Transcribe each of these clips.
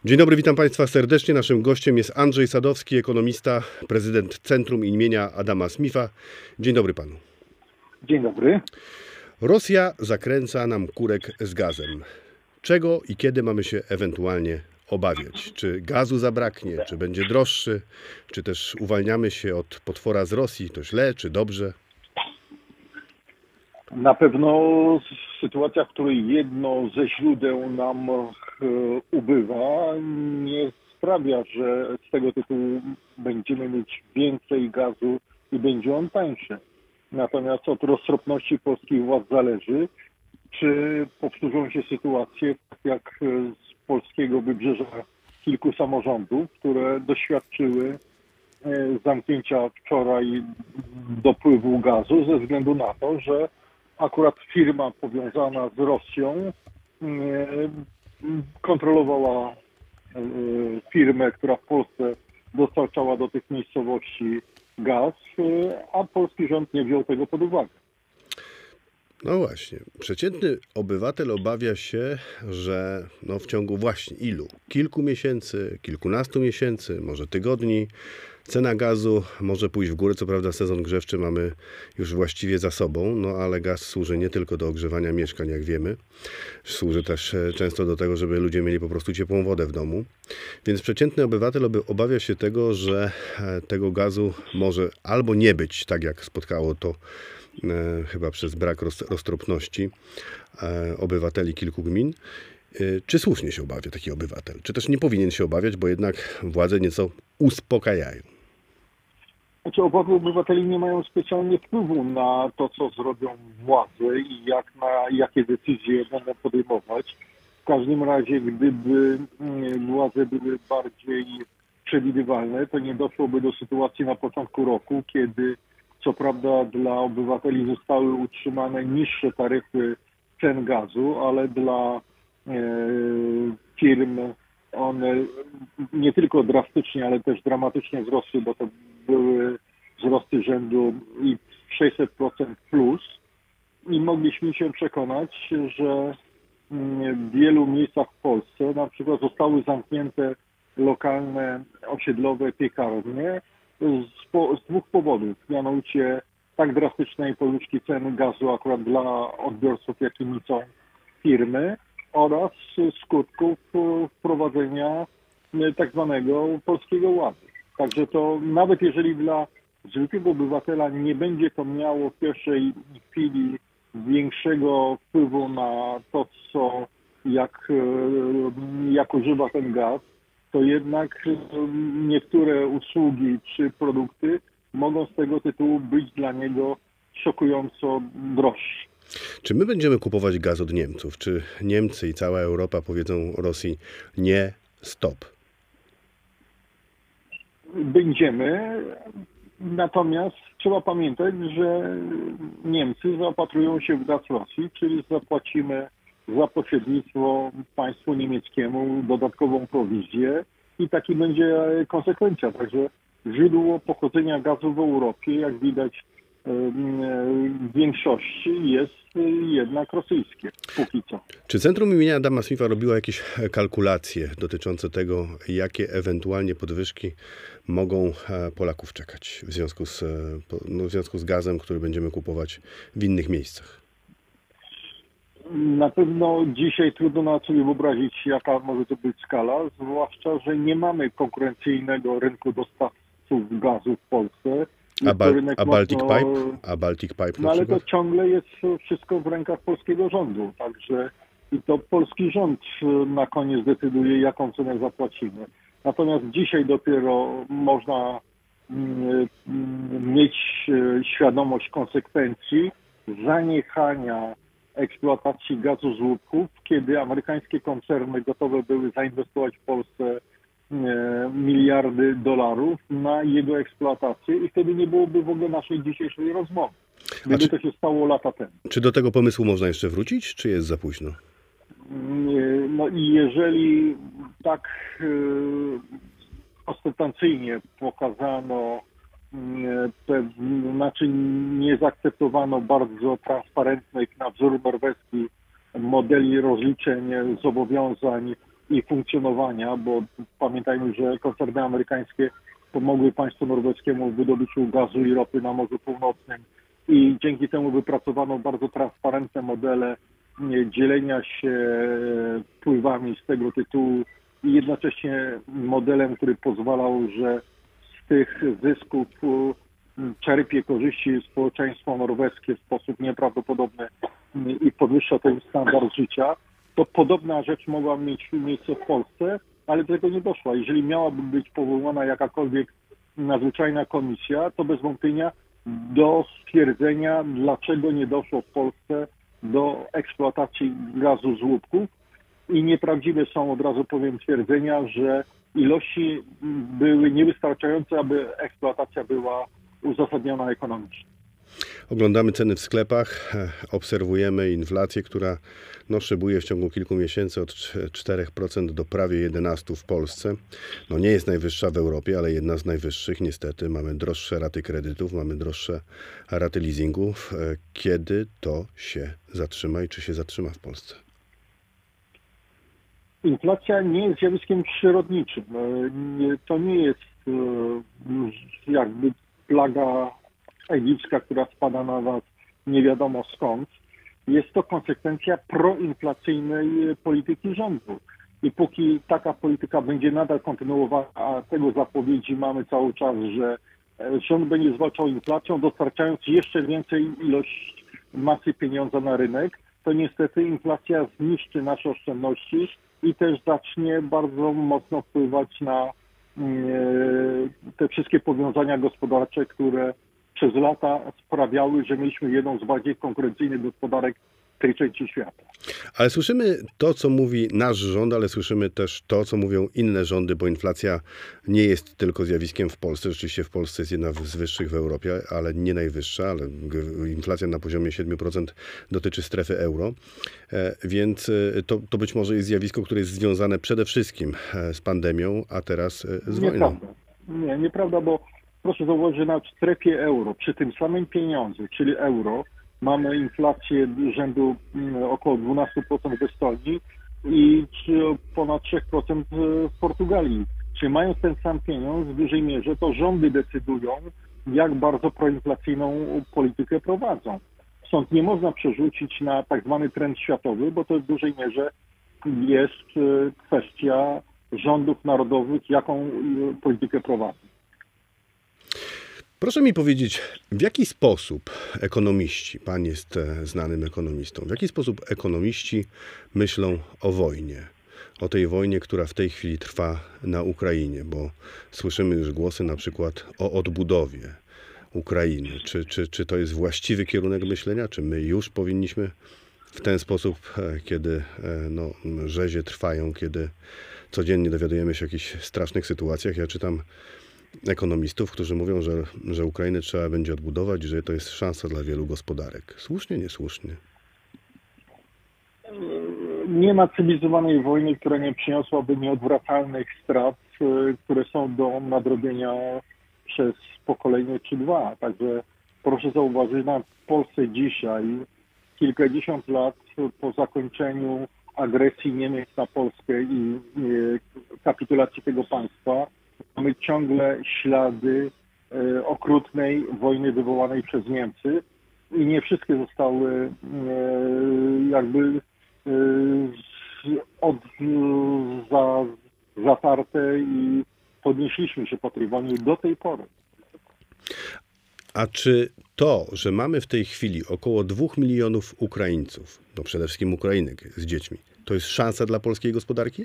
Dzień dobry, witam Państwa serdecznie. Naszym gościem jest Andrzej Sadowski, ekonomista, prezydent Centrum imienia Adama Smitha. Dzień dobry Panu. Dzień dobry. Rosja zakręca nam kurek z gazem. Czego i kiedy mamy się ewentualnie obawiać? Czy gazu zabraknie, czy będzie droższy, czy też uwalniamy się od potwora z Rosji? To źle, czy dobrze? Na pewno sytuacja, w której jedno ze źródeł nam ubywa, nie sprawia, że z tego tytułu będziemy mieć więcej gazu i będzie on tańszy. Natomiast od roztropności polskich władz zależy, czy powtórzą się sytuacje tak jak z polskiego wybrzeża kilku samorządów, które doświadczyły zamknięcia wczoraj dopływu gazu ze względu na to, że akurat firma powiązana z Rosją kontrolowała firmę, która w Polsce dostarczała do tych miejscowości gaz, a polski rząd nie wziął tego pod uwagę. No właśnie, przeciętny obywatel obawia się, że w ciągu właśnie ilu? Kilku miesięcy, kilkunastu miesięcy, może tygodni, cena gazu może pójść w górę. Co prawda sezon grzewczy mamy już właściwie za sobą, ale gaz służy nie tylko do ogrzewania mieszkań, jak wiemy. Służy też często do tego, żeby ludzie mieli po prostu ciepłą wodę w domu. Więc przeciętny obywatel obawia się tego, że tego gazu może albo nie być, tak jak spotkało to chyba przez brak roztropności obywateli kilku gmin. Czy słusznie się obawia taki obywatel? Czy też nie powinien się obawiać, bo jednak władze nieco uspokajają? Znaczy, obawy obywateli nie mają specjalnie wpływu na to, co zrobią władze i jakie decyzje będą podejmować. W każdym razie, gdyby władze były bardziej przewidywalne, to nie doszłoby do sytuacji na początku roku, kiedy co prawda dla obywateli zostały utrzymane niższe taryfy cen gazu, ale dla firm one nie tylko drastycznie, ale też dramatycznie wzrosły, bo to były wzrosty rzędu i 600% plus. I mogliśmy się przekonać, że w wielu miejscach w Polsce na przykład zostały zamknięte lokalne, osiedlowe piekarnie z dwóch powodów, mianowicie tak drastycznej podwyżki cen gazu akurat dla odbiorców, jakimi są firmy, oraz skutków wprowadzenia tak zwanego Polskiego Ładu. Także to nawet jeżeli dla zwykłego obywatela nie będzie to miało w pierwszej chwili większego wpływu na to, jak używa ten gaz, to jednak niektóre usługi czy produkty mogą z tego tytułu być dla niego szokująco droższe. Czy my będziemy kupować gaz od Niemców? Czy Niemcy i cała Europa powiedzą Rosji nie, stop? Będziemy, natomiast trzeba pamiętać, że Niemcy zaopatrują się w gaz Rosji, czyli zapłacimy za pośrednictwo państwu niemieckiemu dodatkową prowizję i taki będzie konsekwencja. Także źródło pochodzenia gazu w Europie, jak widać w większości, jest jednak rosyjskie, póki co. Czy Centrum imienia Adama Smitha robiło jakieś kalkulacje dotyczące tego, jakie ewentualnie podwyżki mogą Polaków czekać w związku z gazem, który będziemy kupować w innych miejscach? Na pewno dzisiaj trudno nawet sobie wyobrazić, jaka może to być skala, zwłaszcza, że nie mamy konkurencyjnego rynku dostawców gazu w Polsce. A Baltic Pipe no ale to ciągle jest wszystko w rękach polskiego rządu, także i to polski rząd na koniec decyduje, jaką cenę zapłacimy. Natomiast dzisiaj dopiero można mieć świadomość konsekwencji zaniechania eksploatacji gazu z łupków, kiedy amerykańskie koncerny gotowe były zainwestować w Polsce miliardy dolarów na jego eksploatację i wtedy nie byłoby w ogóle naszej dzisiejszej rozmowy. Gdyby to się stało lata temu. Czy do tego pomysłu można jeszcze wrócić, czy jest za późno? No i jeżeli tak ostentacyjnie pokazano, nie zaakceptowano bardzo transparentnych na wzór norweski modeli rozliczeń zobowiązań i funkcjonowania, bo pamiętajmy, że koncerny amerykańskie pomogły państwu norweskiemu w wydobyciu gazu i ropy na Morzu Północnym i dzięki temu wypracowano bardzo transparentne modele dzielenia się wpływami z tego tytułu i jednocześnie modelem, który pozwalał, że z tych zysków czerpie korzyści społeczeństwo norweskie w sposób nieprawdopodobny i podwyższa ten standard życia, to podobna rzecz mogła mieć miejsce w Polsce, ale do tego nie doszła. Jeżeli miałaby być powołana jakakolwiek nadzwyczajna komisja, to bez wątpienia do stwierdzenia, dlaczego nie doszło w Polsce do eksploatacji gazu z łupków i nieprawdziwe są, od razu powiem, twierdzenia, że ilości były niewystarczające, aby eksploatacja była uzasadniona ekonomicznie. Oglądamy ceny w sklepach, obserwujemy inflację, która szybuje w ciągu kilku miesięcy od 4% do prawie 11% w Polsce. Nie jest najwyższa w Europie, ale jedna z najwyższych. Niestety mamy droższe raty kredytów, mamy droższe raty leasingów. Kiedy to się zatrzyma i czy się zatrzyma w Polsce? Inflacja nie jest zjawiskiem przyrodniczym. To nie jest jakby plaga egipska, która spada na was nie wiadomo skąd. Jest to konsekwencja proinflacyjnej polityki rządu. I póki taka polityka będzie nadal kontynuowana, a tego zapowiedzi mamy cały czas, że rząd będzie zwalczał inflacją, dostarczając jeszcze więcej ilość masy pieniądza na rynek, to niestety inflacja zniszczy nasze oszczędności i też zacznie bardzo mocno wpływać na te wszystkie powiązania gospodarcze, które przez lata sprawiały, że mieliśmy jedną z bardziej konkurencyjnych gospodarek tej części świata. Ale słyszymy to, co mówi nasz rząd, ale słyszymy też to, co mówią inne rządy, bo inflacja nie jest tylko zjawiskiem w Polsce. Rzeczywiście w Polsce jest jedna z wyższych w Europie, ale nie najwyższa, ale inflacja na poziomie 7% dotyczy strefy euro. Więc to być może jest zjawisko, które jest związane przede wszystkim z pandemią, a teraz z wojną. Nieprawda. Nieprawda, bo proszę zauważyć, że na strefie euro, przy tym samym pieniądzu, czyli euro, mamy inflację rzędu około 12% w Estonii i ponad 3% w Portugalii. Czyli mając ten sam pieniądz, w dużej mierze to rządy decydują, jak bardzo proinflacyjną politykę prowadzą. Stąd nie można przerzucić na tak zwany trend światowy, bo to w dużej mierze jest kwestia rządów narodowych, jaką politykę prowadzą. Proszę mi powiedzieć, w jaki sposób ekonomiści, pan jest znanym ekonomistą, w jaki sposób ekonomiści myślą o wojnie? O tej wojnie, która w tej chwili trwa na Ukrainie, bo słyszymy już głosy na przykład o odbudowie Ukrainy. Czy to jest właściwy kierunek myślenia? Czy my już powinniśmy w ten sposób, kiedy rzezie trwają, kiedy codziennie dowiadujemy się o jakichś strasznych sytuacjach? Ja czytam ekonomistów, którzy mówią, że Ukrainę trzeba będzie odbudować, że to jest szansa dla wielu gospodarek. Słusznie, niesłusznie? Nie ma cywilizowanej wojny, która nie przyniosłaby nieodwracalnych strat, które są do nadrobienia przez pokolenie czy dwa. Także proszę zauważyć, na Polsce dzisiaj, kilkadziesiąt lat po zakończeniu agresji Niemiec na Polskę i kapitulacji tego państwa, mamy ciągle ślady okrutnej wojny wywołanej przez Niemcy i nie wszystkie zostały jakby zatarte i podnieśliśmy się po tej wojnie do tej pory. A czy to, że mamy w tej chwili około 2 milionów Ukraińców, przede wszystkim Ukrainek z dziećmi, to jest szansa dla polskiej gospodarki?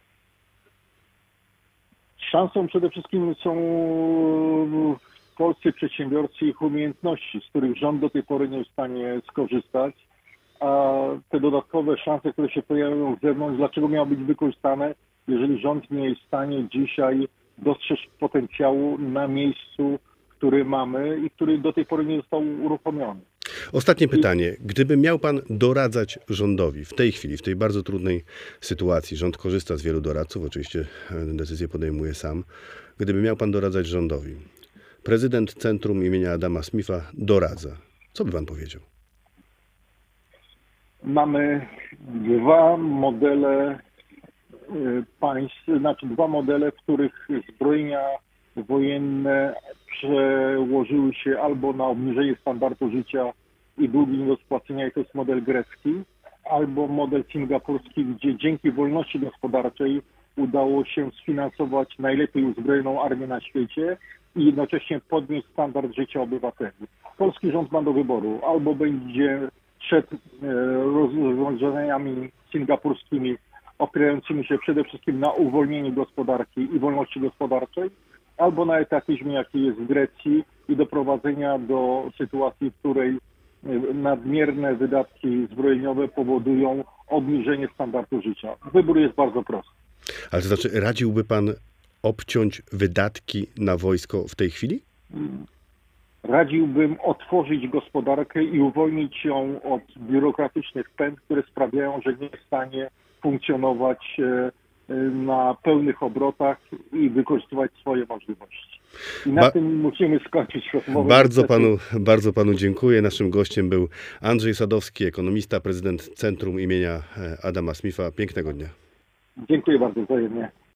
Szansą przede wszystkim są polscy przedsiębiorcy i ich umiejętności, z których rząd do tej pory nie jest w stanie skorzystać, a te dodatkowe szanse, które się pojawiają z zewnątrz, dlaczego miały być wykorzystane, jeżeli rząd nie jest w stanie dzisiaj dostrzec potencjału na miejscu, który mamy i który do tej pory nie został uruchomiony. Ostatnie pytanie. Gdyby miał pan doradzać rządowi w tej chwili, w tej bardzo trudnej sytuacji, rząd korzysta z wielu doradców, oczywiście decyzję podejmuje sam. Gdyby miał pan doradzać rządowi, prezydent Centrum imienia Adama Smitha doradza. Co by pan powiedział? Mamy dwa modele państw, znaczy dwa modele, w których zbrojenia wojenne przełożyły się albo na obniżenie standardu życia i długi nie do spłacenia, i to jest model grecki, albo model singapurski, gdzie dzięki wolności gospodarczej udało się sfinansować najlepiej uzbrojoną armię na świecie i jednocześnie podnieść standard życia obywateli. Polski rząd ma do wyboru: albo będzie szedł rozwiązaniami singapurskimi opierającymi się przede wszystkim na uwolnieniu gospodarki i wolności gospodarczej, albo na etapizmie, jaki jest w Grecji, i doprowadzenia do sytuacji, w której nadmierne wydatki zbrojeniowe powodują obniżenie standardu życia. Wybór jest bardzo prosty. Ale to znaczy, radziłby pan obciąć wydatki na wojsko w tej chwili? Radziłbym otworzyć gospodarkę i uwolnić ją od biurokratycznych pęd, które sprawiają, że nie jest w stanie funkcjonować na pełnych obrotach i wykorzystywać swoje możliwości. I na tym musimy skończyć rozmowę. Bardzo panu dziękuję. Naszym gościem był Andrzej Sadowski, ekonomista, prezydent Centrum imienia Adama Smitha. Pięknego dnia. Dziękuję bardzo, wzajemnie.